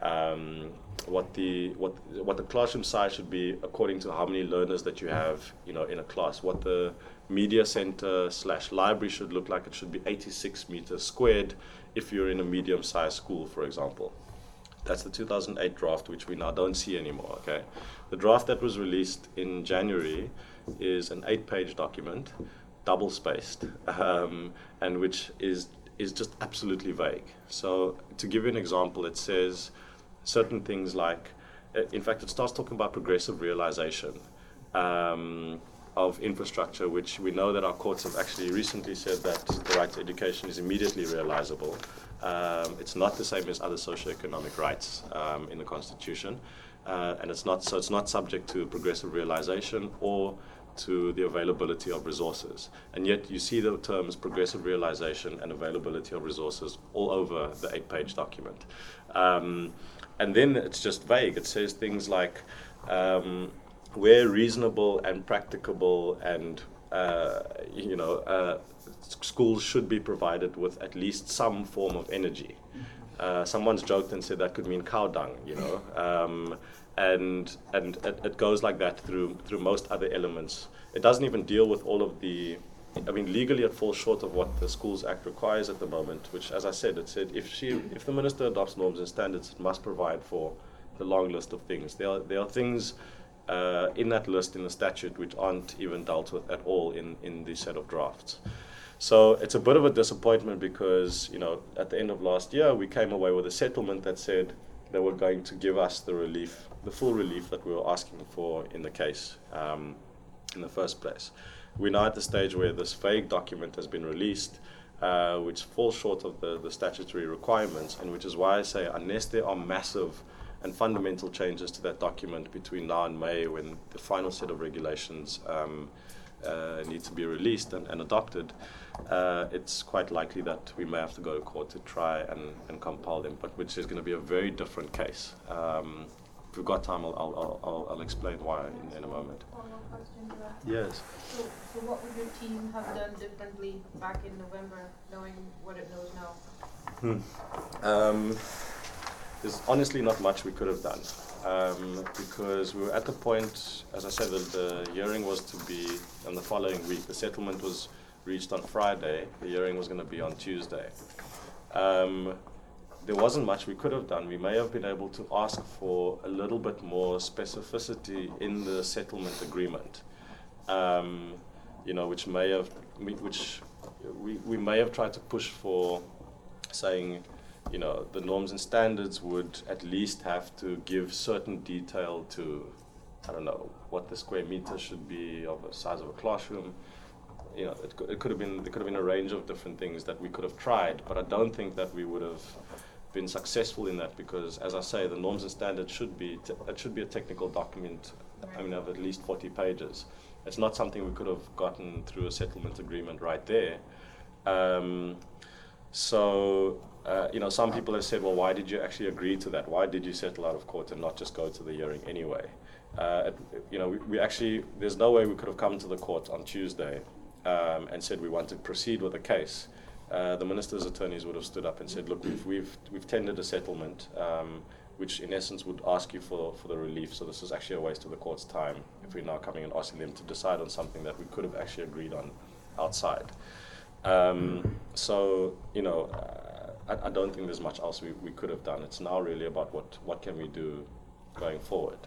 classroom size should be according to how many learners that you have, in a class, what the media center / library should look like. It should be 86 meters squared if you're in a medium-sized school, for example. That's the 2008 draft, which we now don't see anymore. Okay, the draft that was released in January is an 8-page document, double-spaced, and which is just absolutely vague. So to give you an example, it says certain things like, in fact, it starts talking about progressive realization of infrastructure, which we know that our courts have actually recently said that the right to education is immediately realizable. It's not the same as other socioeconomic rights in the Constitution, and it's not subject to progressive realization or to the availability of resources. And yet you see the terms progressive realization and availability of resources all over the 8-page document. And then it's just vague. It says things like, where reasonable and practicable and schools should be provided with at least some form of energy. Someone's joked and said that could mean cow dung, and it goes like that through most other elements. It doesn't even deal with all of the, legally it falls short of what the Schools Act requires at the moment, which, as I said, it said if the minister adopts norms and standards, it must provide for the long list of things. There are things in that list in the statute which aren't even dealt with at all in the set of drafts. So it's a bit of a disappointment because, at the end of last year, we came away with a settlement that said they were going to give us the full relief that we were asking for in the case in the first place. We're now at the stage where this vague document has been released, which falls short of the statutory requirements, and which is why I say unless there are massive and fundamental changes to that document between now and May, when the final set of regulations need to be released and adopted, it's quite likely that we may have to go to court to try and compile them, but which is going to be a very different case. if we've got time, I'll explain why in a moment. One more question to that. Yes. So what would your team have done differently back in November, knowing what it knows now? There's honestly not much we could have done, because we were at the point, as I said, that the hearing was to be on the following week. The settlement was reached on Friday. The hearing was going to be on Tuesday. There wasn't much we could have done. We may have been able to ask for a little bit more specificity in the settlement agreement, which we may have tried to push for, saying, the norms and standards would at least have to give certain detail to, I don't know, what the square meter should be of the size of a classroom. It could have been, there could have been a range of different things that we could have tried, but I don't think that we would have been successful in that, because, as I say, the norms and standards should be a technical document, of at least 40 pages. It's not something we could have gotten through a settlement agreement right there. Some people have said, well, why did you actually agree to that? Why did you settle out of court and not just go to the hearing anyway? We actually, there's no way we could have come to the court on Tuesday and said we want to proceed with the case. The minister's attorneys would have stood up and said, look, we've tendered a settlement, which in essence would ask you for the relief. So this is actually a waste of the court's time if we're now coming and asking them to decide on something that we could have actually agreed on outside. I don't think there's much else we could have done. It's now really about what can we do going forward.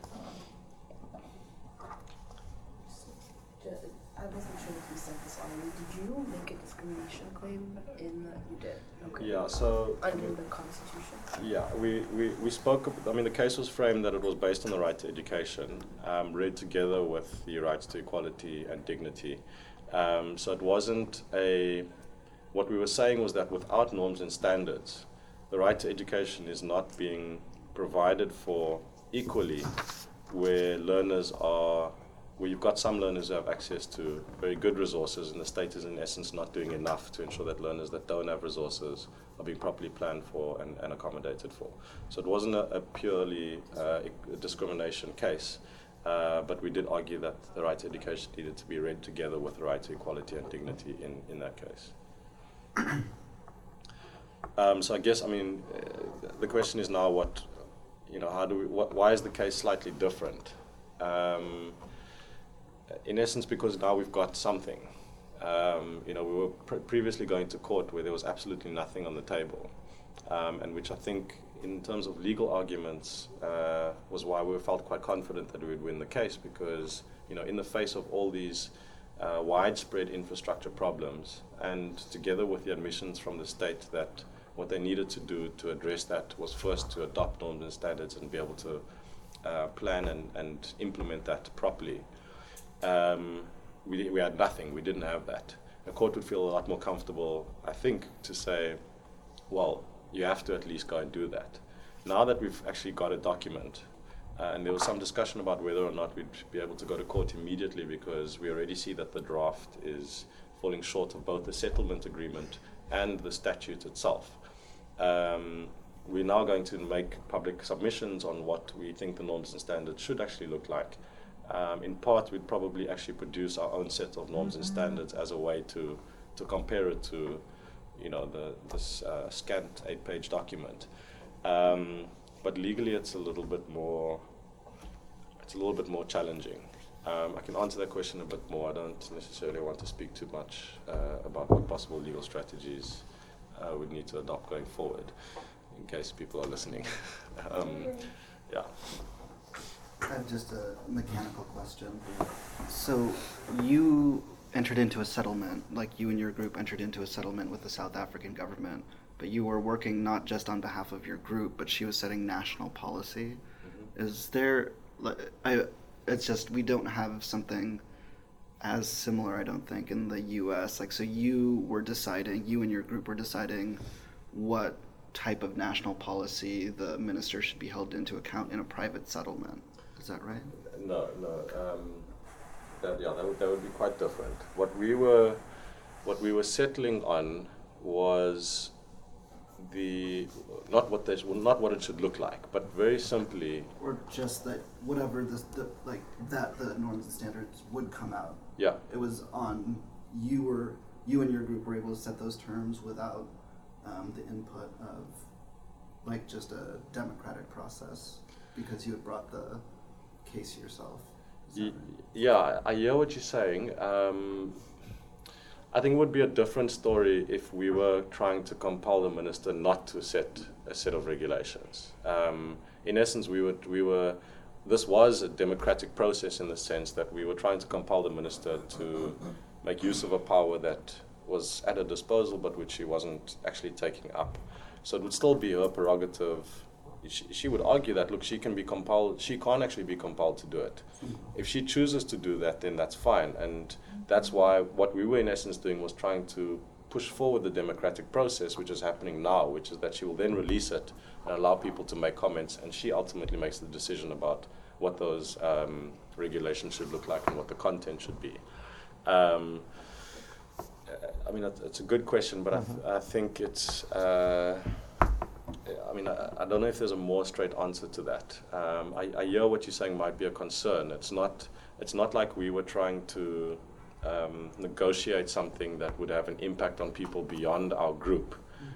I wasn't sure if you said this already. Did you make a discrimination claim you did? Okay. Yeah, so... Under the Constitution? Yeah, we spoke, the case was framed that it was based on the right to education, read together with the rights to equality and dignity. So it wasn't what we were saying was that without norms and standards, the right to education is not being provided for equally, where you've got some learners who have access to very good resources, and the state is in essence not doing enough to ensure that learners that don't have resources are being properly planned for and accommodated for. So it wasn't a purely discrimination case, but we did argue that the right to education needed to be read together with the right to equality and dignity in that case. So I guess, the question is now why is the case slightly different? In essence, because now we've got something. We were previously going to court where there was absolutely nothing on the table, and which I think, in terms of legal arguments, was why we felt quite confident that we would win the case, because, in the face of all these widespread infrastructure problems, and together with the admissions from the state that what they needed to do to address that was first to adopt norms and standards and be able to plan and implement that properly. We had nothing. We didn't have that. The court would feel a lot more comfortable, I think, to say, well, you have to at least go and do that. Now that we've actually got a document, and there was some discussion about whether or not we'd be able to go to court immediately, because we already see that the draft is falling short of both the settlement agreement and the statute itself. We're now going to make public submissions on what we think the norms and standards should actually look like. In part, we'd probably actually produce our own set of norms and standards as a way to compare it to, this scant 8-page document. But legally, it's a little bit more challenging. I can answer that question a bit more. I don't necessarily want to speak too much about what possible legal strategies we'd need to adopt going forward, in case people are listening. Yeah. I have just a mechanical question. So you entered into a settlement, like you and your group entered into a settlement with the South African government, but you were working not just on behalf of your group, but she was setting national policy. Mm-hmm. Is there, it's just, we don't have something as similar, I don't think, in the US. So you and your group were deciding what type of national policy the minister should be held into account in a private settlement. Is that right? No. That would be quite different. What we were settling on was not what it should look like, but very simply. Or just that whatever the norms and standards would come out. Yeah. It was on you and your group were able to set those terms without the input of like just a democratic process because you had brought the case yourself. Yeah, I hear what you're saying. I think it would be a different story if we were trying to compel the minister not to set a set of regulations. In essence, this was a democratic process in the sense that we were trying to compel the minister to make use of a power that was at her disposal but which she wasn't actually taking up. So it would still be her prerogative. She would argue that, look, she can't actually be compelled to do it. If she chooses to do that, then that's fine. And that's why what we were in essence doing was trying to push forward the democratic process, which is happening now, which is that she will then release it and allow people to make comments, and she ultimately makes the decision about what those regulations should look like and what the content should be. It's a good question, but I think it's... I don't know if there's a more straight answer to that. I hear what you're saying might be a concern. It's not like we were trying to negotiate something that would have an impact on people beyond our group.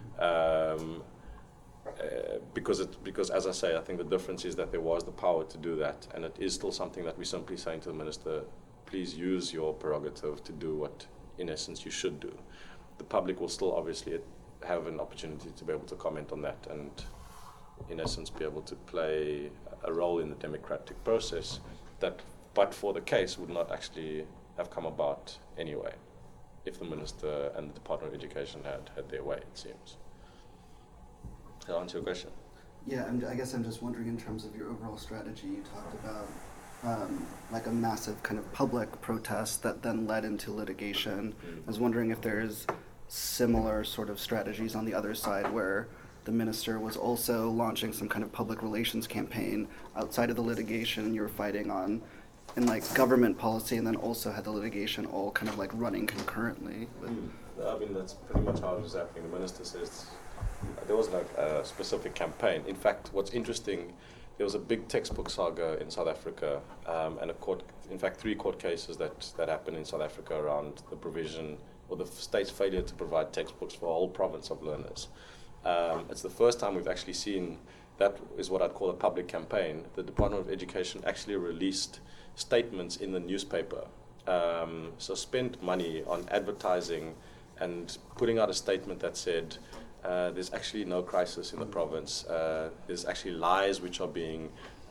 Because as I say, I think the difference is that there was the power to do that, and it is still something that we're simply saying to the minister, please use your prerogative to do what, in essence, you should do. The public will still obviously have an opportunity to be able to comment on that and, in essence, be able to play a role in the democratic process that, but for the case, would not actually have come about anyway if the minister and the Department of Education had their way, it seems. Does that answer your question? Yeah, I guess I'm just wondering in terms of your overall strategy, you talked about like a massive kind of public protest that then led into litigation. I was wondering if there's similar sort of strategies on the other side where the minister was also launching some kind of public relations campaign outside of the litigation you were fighting on in like government policy, and then also had the litigation all kind of like running concurrently. That's pretty much how it was happening. The minister says there was like a specific campaign. In fact, what's interesting, there was a big textbook saga in South Africa, and three court cases that happened in South Africa around the provision or the state's failure to provide textbooks for a whole province of learners. It's the first time we've actually seen, that is what I'd call a public campaign. The Department of Education actually released statements in the newspaper. So spent money on advertising and putting out a statement that said, there's actually no crisis in the province. There's actually lies which are being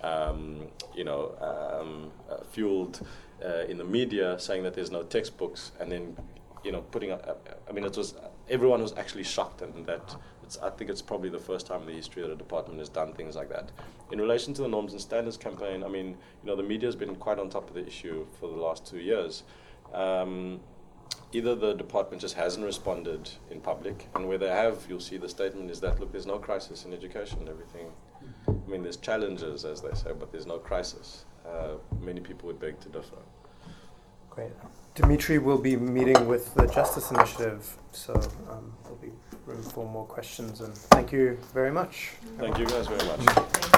fueled in the media, saying that there's no textbooks, and then putting up, everyone was actually shocked, and I think it's probably the first time in the history that a department has done things like that. In relation to the Norms and Standards campaign, the media's been quite on top of the issue for the last 2 years. Either the department just hasn't responded in public, and where they have, you'll see the statement is that, look, there's no crisis in education, everything. There's challenges, as they say, but there's no crisis. Many people would beg to differ. Great. Dimitri will be meeting with the Justice Initiative, so there'll be room for more questions, and thank you very much. Thank you guys very much.